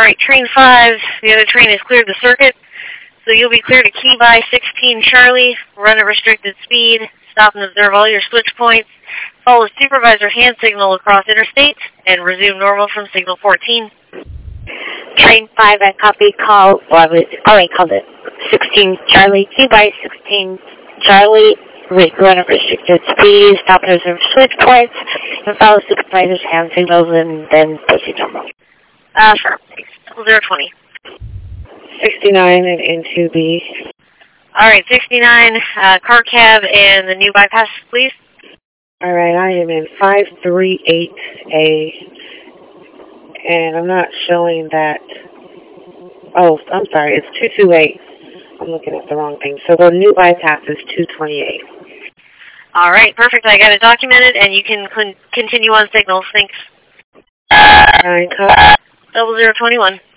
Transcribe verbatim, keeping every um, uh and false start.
Alright, train five, the other train has cleared the circuit, so you'll be clear to key by sixteen Charlie, run at restricted speed, stop and observe all your switch points, follow supervisor hand signal across interstate, and resume normal from signal fourteen. Train five, I copy call, well, I was already called it sixteen Charlie, key by sixteen Charlie, run at restricted speed, stop and observe switch points, and follow supervisor's hand signals, and then proceed normal. Uh, sure. Double zero twenty. sixty-nine and N two B. Alright, sixty-nine, uh, car cab and the new bypass, please. Alright, I am in five three eight A, and I'm not showing that. Oh, I'm sorry, it's two two eight. I'm looking at the wrong thing. So the new bypass is two twenty-eight. Alright, perfect. I got it documented, and you can con continue on signals. Thanks. Nine, cut. Double zero twenty-one.